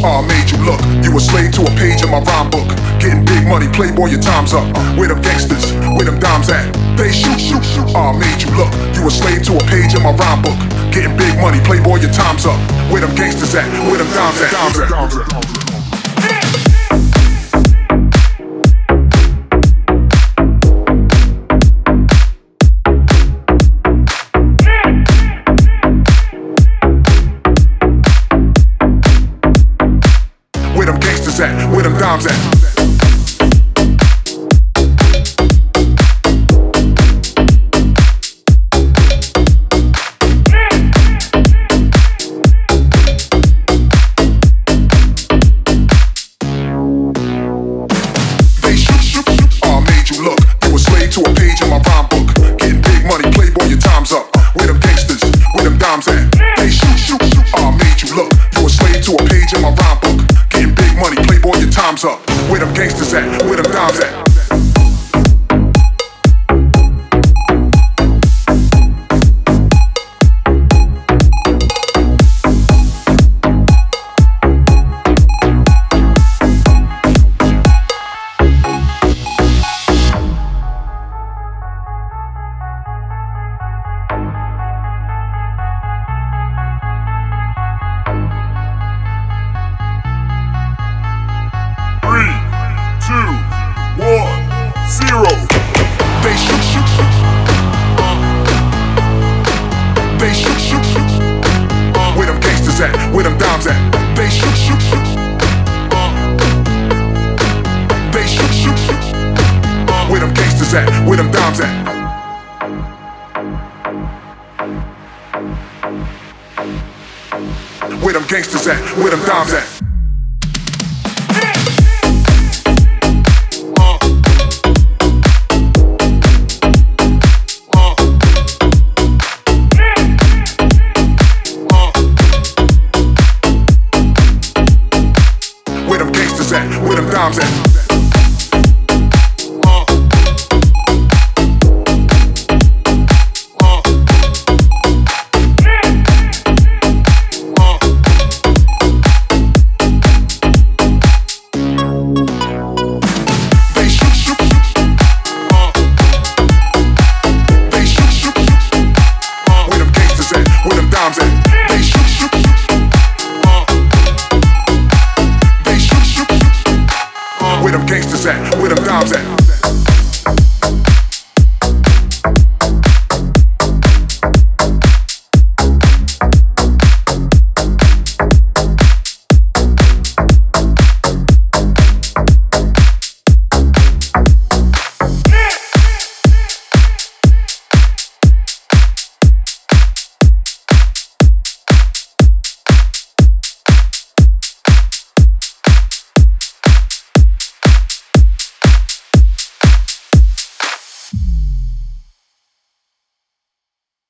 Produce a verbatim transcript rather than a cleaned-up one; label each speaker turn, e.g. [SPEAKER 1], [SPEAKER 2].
[SPEAKER 1] Ah, uh, made you look. You a slave to a page in my rhyme book. Getting big money, playboy, your time's up. Where them gangsters, where them dimes at? They shoot, shoot, shoot. Ah, uh, made you look. You a slave to a page in my rhyme book. Getting big money, playboy, your time's up. Where them gangsters at? Where them dimes at? Dimes at? Dimes at? Dimes at? Where them gangsters at? Where them dimes at? They shoot, shoot, shoot. Ah, made you look. You a slave to a page in my rhyme book. Getting big money, playboy, your time's up. Where them gangsters? Where them dimes at? They shoot, shoot, shoot. Ah, made you look. You a slave to a page in my rhyme book. Getting big money, playboy, your time's up. Where them gangsters at? Where them dimes at? Zero. They shoot, shoot, shoot. They shoot, shoot, shoot. Where them gangsters at? Where them dimes at? They shoot, shoot, shoot. They shoot, shoot, shoot. Where them gangsters at? Where them dimes at? Where them gangsters at? Where them dimes at? Where them gangsters at? Where them dimes at? They shoot, shoot, shoot. They shoot, shoot, shoot. Where them gangsters at? Where them dimes at? They shoot, shoot, shoot. Where them gangsters at? Where them dimes at?